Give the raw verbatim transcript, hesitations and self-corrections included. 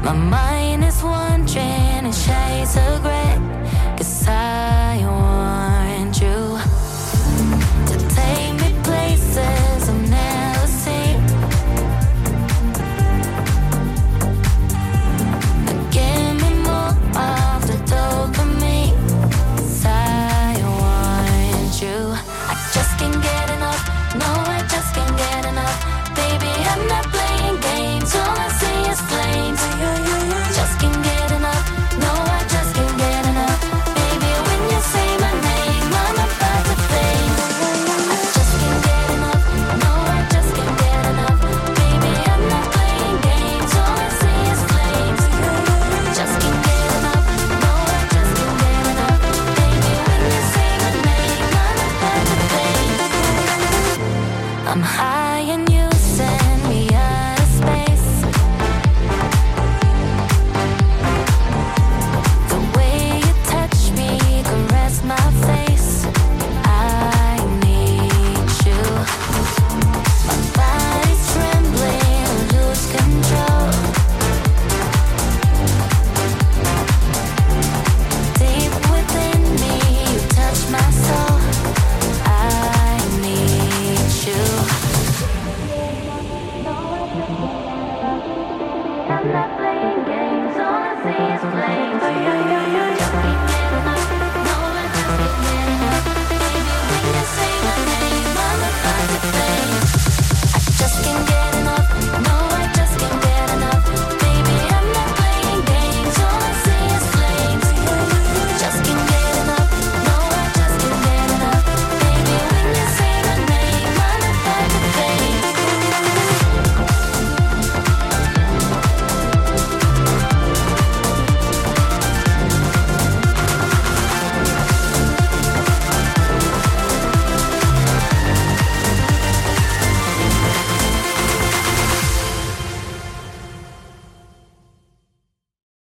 My mind is wandering in shades of gray, 'cause I want you to take me places I've never seen, and give me more of the dopamine, 'cause I want you. I just can't get enough, no, I just can't get enough. Baby, I'm not playing games, all I see is flames. Just can't get enough, no, I just can't get enough. Baby, when you say my name, I'm about to fade. I just can't get enough, no, I just can't get enough. Baby, I'm not playing games, all I see is flames. Just can't get enough, no, I just can't get enough. Baby, when you say my name, I'm about to fade. I'm high and you send me out of space. The way you touch me, caress my face, I need you. My body's trembling, I lose control. Deep within me, you touch my soul, I need you. I'm not playing games, all I see is flames.